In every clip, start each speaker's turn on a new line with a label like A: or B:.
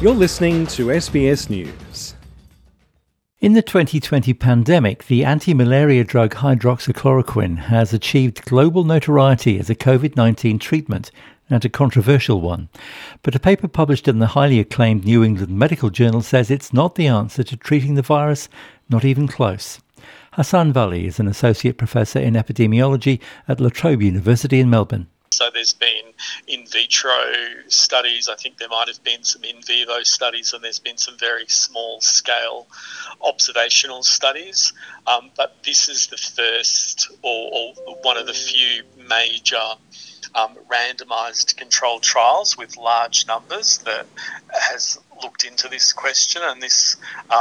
A: You're listening to SBS News.
B: In the 2020 pandemic, the anti-malaria drug hydroxychloroquine has achieved global notoriety as a COVID-19 treatment, and a controversial one. But a paper published in the highly acclaimed New England Medical Journal says it's not the answer to treating the virus, not even close. Hassan Vali is an associate professor in epidemiology at La Trobe University in Melbourne.
C: So there's been in vitro studies, I think there might have been some in vivo studies, and there's been some very small scale observational studies. But this is the first or one of the few major randomised controlled trials with large numbers that has looked into this question, and this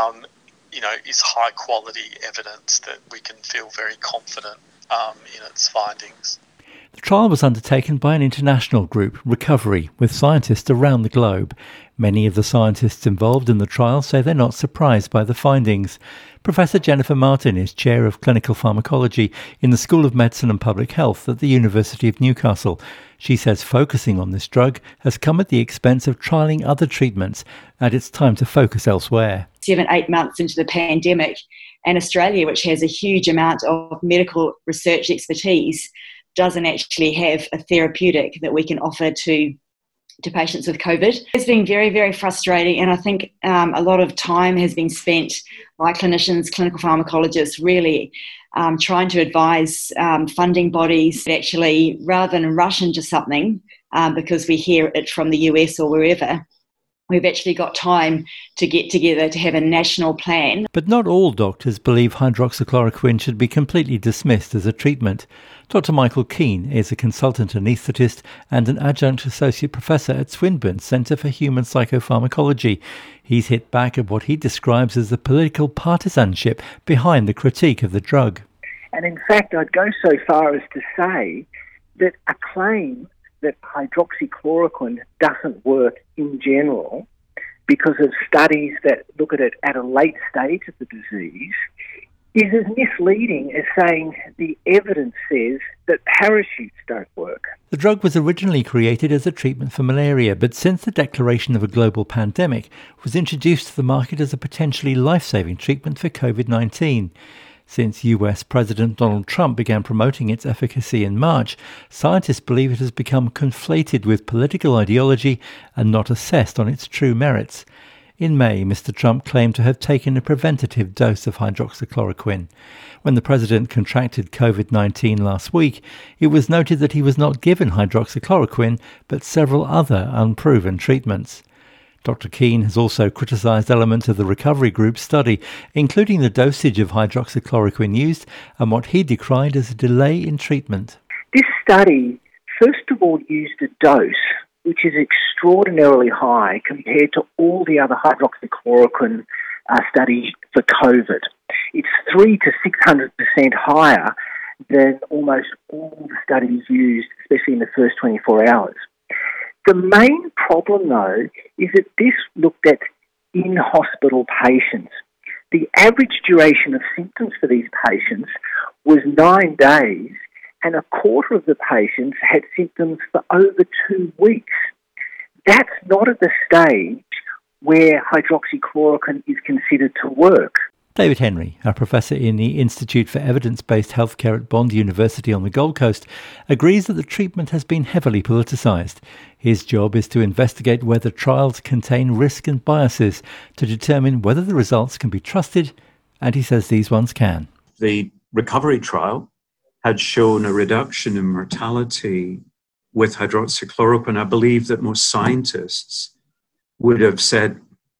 C: is high quality evidence that we can feel very confident in its findings.
B: The trial was undertaken by an international group, Recovery, with scientists around the globe. Many of the scientists involved in the trial say they're not surprised by the findings. Professor Jennifer Martin is Chair of Clinical Pharmacology in the School of Medicine and Public Health at the University of Newcastle. She says focusing on this drug has come at the expense of trialling other treatments, and it's time to focus elsewhere.
D: 7-8 months into the pandemic, and Australia, which has a huge amount of medical research expertise, doesn't actually have a therapeutic that we can offer to patients with COVID. It's been very, very frustrating, and I think a lot of time has been spent by clinicians, clinical pharmacologists, really trying to advise funding bodies that actually, rather than rush into something because we hear it from the US or wherever, we've actually got time to get together to have a national plan.
B: But not all doctors believe hydroxychloroquine should be completely dismissed as a treatment. Dr. Michael Keane is a consultant anaesthetist and an adjunct associate professor at Swinburne Centre for Human Psychopharmacology. He's hit back at what he describes as the political partisanship behind the critique of the drug.
E: And in fact, I'd go so far as to say that a claim that hydroxychloroquine doesn't work in general because of studies that look at it at a late stage of the disease is as misleading as saying the evidence says that parachutes don't work.
B: The drug was originally created as a treatment for malaria, but since the declaration of a global pandemic, was introduced to the market as a potentially life-saving treatment for COVID-19. Since US President Donald Trump began promoting its efficacy in March, scientists believe it has become conflated with political ideology and not assessed on its true merits. In May, Mr. Trump claimed to have taken a preventative dose of hydroxychloroquine. When the president contracted COVID-19 last week, it was noted that he was not given hydroxychloroquine, but several other unproven treatments. Dr. Keane has also criticised elements of the Recovery Group's study, including the dosage of hydroxychloroquine used and what he decried as a delay in treatment.
E: This study, first of all, used a dose which is extraordinarily high compared to all the other hydroxychloroquine studies for COVID. It's 300 to 600% higher than almost all the studies used, especially in the first 24 hours. The main problem, though, is that this looked at in-hospital patients. The average duration of symptoms for these patients was 9 days, and a quarter of the patients had symptoms for over 2 weeks. That's not at the stage where hydroxychloroquine is considered to work.
B: David Henry, a professor in the Institute for Evidence-Based Healthcare at Bond University on the Gold Coast, agrees that the treatment has been heavily politicised. His job is to investigate whether trials contain risk and biases to determine whether the results can be trusted, and he says these ones can.
F: The recovery trial had shown a reduction in mortality with hydroxychloroquine. I believe that most scientists would have said,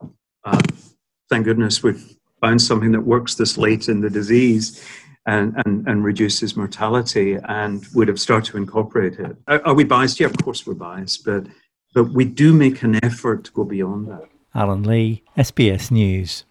F: thank goodness we've found something that works this late in the disease and reduces mortality, and would have started to incorporate it. Are we biased? Yeah, of course we're biased, but we do make an effort to go beyond that.
B: Alan Lee, SBS News.